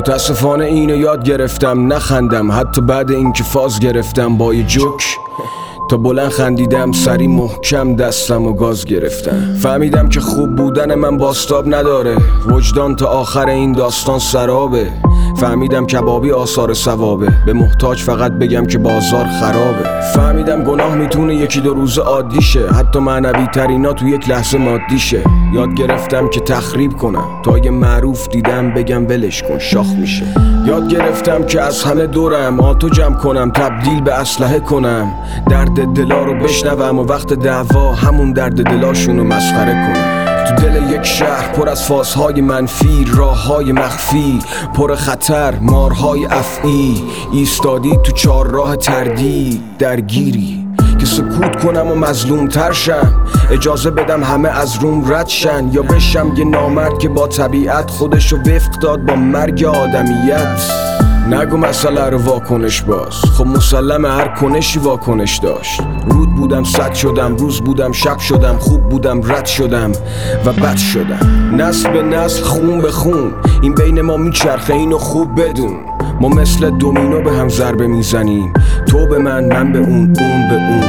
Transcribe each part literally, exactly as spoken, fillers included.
متاسفانه اینو یاد گرفتم نخندم، حتی بعد اینکه فاز گرفتم با یه جوک. تا بلند خندیدم سری محکم دستم و گاز گرفتم. فهمیدم که خوب بودن من باستاب نداره، وجدان تا آخر این داستان سرابه. فهمیدم کبابی آثار ثوابه، به محتاج فقط بگم که بازار خرابه. فهمیدم گناه میتونه یکی دو روز عادی شه، حتی معنوی ترینا تو یک لحظه مادی شه. یاد گرفتم که تخریب کنم، تا یه معروف دیدم بگم ولش کن شاخ میشه. یاد گرفتم که از همه دورم آتو جمع کنم، تبدیل به اسلحه کنم، درد دلا رو بشنوم و وقت دعوا همون درد دلاشونو مسخره کنم. تو دل یک شهر پر از فازهای منفی، راههای مخفی پر خطر، مارهای افعی. ایستادی تو چار راه تردید درگیری که سکوت کنم و مظلوم تر شم، اجازه بدم همه از روم رد شن، یا بشم یه نامرد که با طبیعت خودشو وفق داد با مرگ آدمیت. نگو مسئله رو واکنش باز، خب مسلمه هر کنشی واکنش داشت. رود بودم صد شدم، روز بودم شب شدم، خوب بودم رد شدم و بد شدم. نسل به نسل خون به خون این بین ما میچرخه، اینو خوب بدون. ما مثل دومینو به هم ضربه میزنیم، تو به من من به اون اون به اون.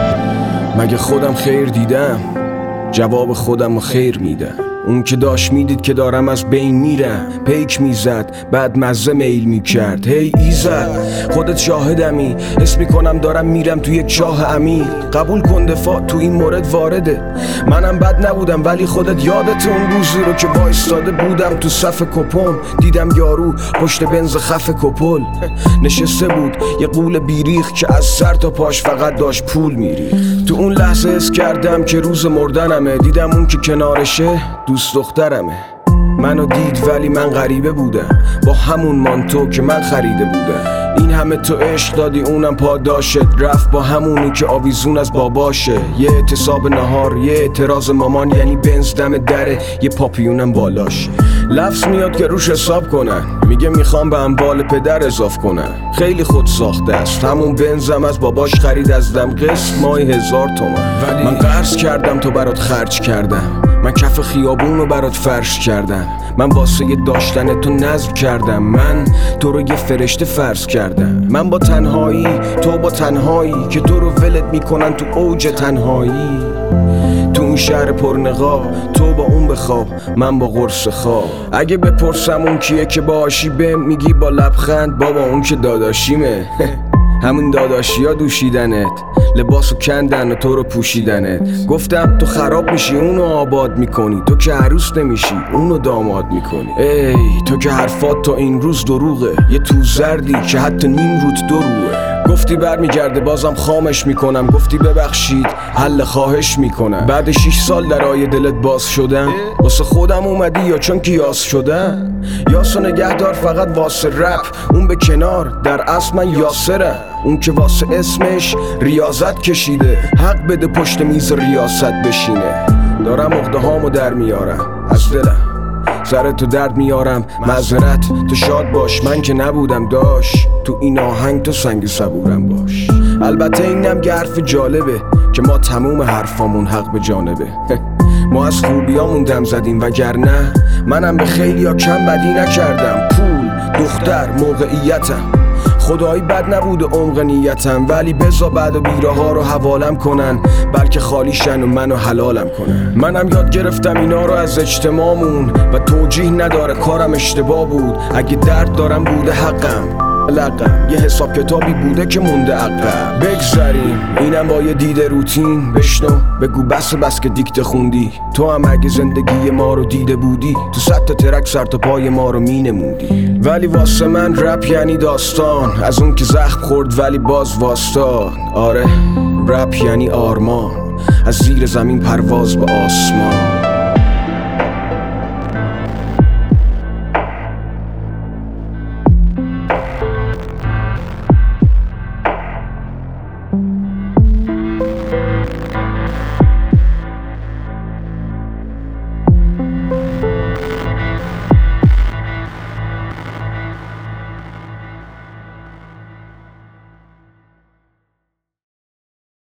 مگه خودم خیر دیدم؟ جواب خودم رو خیر میدم. اون که داشت میدید که دارم از بین میرم، پیک میزد بعد مزه میل میکرد. هی ایزد خودت شاهدمی، حس میکنم دارم میرم تو یک چاه عمیق. قبول کن دفاع تو این مورد وارده، منم بد نبودم ولی خودت یادت اون روزی رو که وایستاده بودم تو صف کپم، دیدم یارو پشت بنز خف کپل نشسته بود، یه قول بیریخ که از سر تا پاش فقط داشت پول میریخت. تو اون لحظه حس کردم که روز مردنمه، دیدم اون که کنارشه دوست دخترمه. منو دید ولی من غریبه بودم، با همون مانتو که من خریده بودم. این همه تو عشق دادی اونم پاداشت، رفت با همونی که آویزون از باباشه. یه اعتصاب نهار، یه اعتراض مامان، یعنی بنز دم دره، یه پاپیونم بالاشه. لفظ میاد که روش حساب کنن، میگه میخوام به اموال پدر اضاف کنن. خیلی خود ساخته است، همون بنزم از باباش خرید از دم، قسط ماهی هزار تومن. ولی من قرض کردم تو برات خرج کردم، من کف خیابون رو برات فرش کردم، من واسه داشتن تو نذر کردم، من تو رو یه فرشته فرض کردم. من با تنهایی، تو با تنهایی که تو رو ولت میکنن تو اوج تنهایی. تو اون شهر پرنقاب، تو با اون بخواب، من با قرص خواب. اگه بپرسم اون کیه که باهاشی بهم میگی با لبخند بابا اون که داداشیمه. همون داداشی ها دوشیدنت، لباسو کندن و تو رو پوشیدنت. گفتم تو خراب میشی اونو آباد میکنی، تو که عروس نمیشی اونو داماد میکنی. ای تو که حرفات تا این روز دروغه، یه تو زردی که حتی نیم روت دروغه. گفتی برمیگرده بازم خامش میکنم، گفتی ببخشید حل خواهش میکنم. بعد شیش سال در آیه دلت باز شدم، واسه خودم اومدی یا چون که یاس شدم؟ یاسو نگهدار فقط واسه رپ، اون به کنار، در اصل من یاسرم. اون که واسه اسمش ریاضت کشیده، حق بده پشت میز ریاست بشینه. دارم عقده هامو در میارم از دلم، سر تو درد میارم معذرت، تو شاد باش من که نبودم داش، تو این آهنگ تو سنگ صبورم باش. البته اینم که حرف جالبه که ما تموم حرفامون حق به جانبه. ما از خوبیامون دم زدیم وگرنه منم به خیلی ها کم بدی نکردم. پول، دختر، موقعیتم، خدایی بد نبوده عمق نیتم، ولی بزا بعد و بیره ها رو حوالم کنن، بلکه خالی شن و منو حلالم کنن. منم یاد گرفتم اینا رو از اجتماعمون و توجیه نداره کارم اشتباه بود. اگه درد دارم بوده حقم، لقم یه حساب کتابی بوده که مونده عقب. بگذاریم اینم با یه دیده روتین، بشنو بگو بس بس که دیکته خوندی. تو هم اگه زندگی ما رو دیده بودی، تو صد تا ترک سر تا پای ما رو می نمودی. ولی واسه من رپ یعنی داستان، از اون که زخم خورد ولی باز واسطان. آره رپ یعنی آرمان، از زیر زمین پرواز به آسمان.